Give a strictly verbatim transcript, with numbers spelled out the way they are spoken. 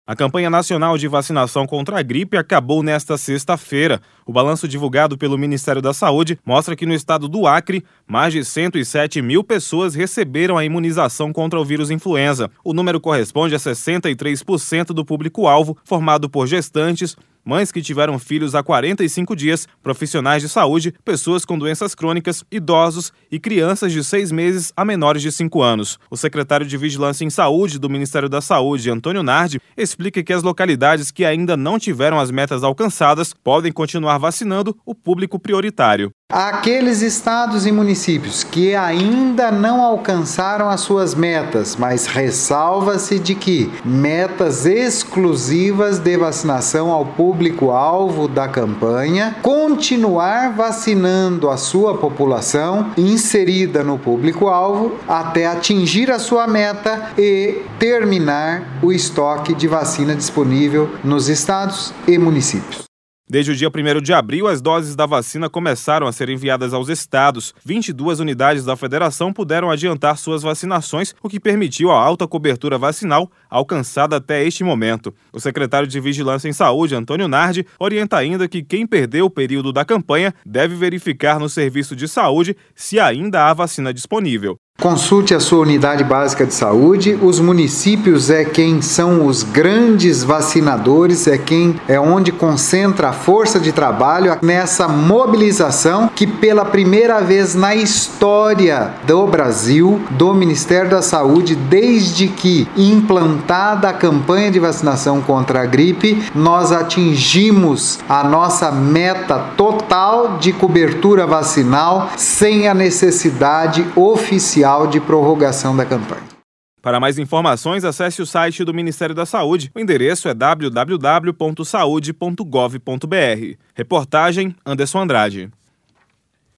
A campanha nacional de vacinação contra a gripe acabou nesta sexta-feira. O balanço divulgado pelo Ministério da Saúde mostra que no estado do Acre, mais de cento e sete mil pessoas receberam a imunização contra o vírus influenza. O número corresponde a sessenta e três por cento do público-alvo, formado por gestantes, mães que tiveram filhos há quarenta e cinco dias, profissionais de saúde, pessoas com doenças crônicas, idosos e crianças de seis meses a menores de cinco anos. O secretário de Vigilância em Saúde do Ministério da Saúde, Antônio Nardi, explica que as localidades que ainda não tiveram as metas alcançadas podem continuar vacinando o público prioritário. Aqueles estados e municípios que ainda não alcançaram as suas metas, mas ressalva-se de que metas exclusivas de vacinação ao público-alvo da campanha, continuar vacinando a sua população inserida no público-alvo até atingir a sua meta e terminar o estoque de vacina disponível nos estados e municípios. Desde o dia primeiro de abril, as doses da vacina começaram a ser enviadas aos estados. vinte e duas unidades da federação puderam adiantar suas vacinações, o que permitiu a alta cobertura vacinal alcançada até este momento. O secretário de Vigilância em Saúde, Antônio Nardi, orienta ainda que quem perdeu o período da campanha deve verificar no serviço de saúde se ainda há vacina disponível. Consulte a sua unidade básica de saúde. Os municípios é quem são os grandes vacinadores, é quem é onde concentra a força de trabalho nessa mobilização que pela primeira vez na história do Brasil, do Ministério da Saúde, desde que implantada a campanha de vacinação contra a gripe, nós atingimos a nossa meta total de cobertura vacinal sem a necessidade oficial de prorrogação da campanha. Para mais informações, acesse o site do Ministério da Saúde. O endereço é w w w ponto saude ponto gov ponto b r. Reportagem Anderson Andrade.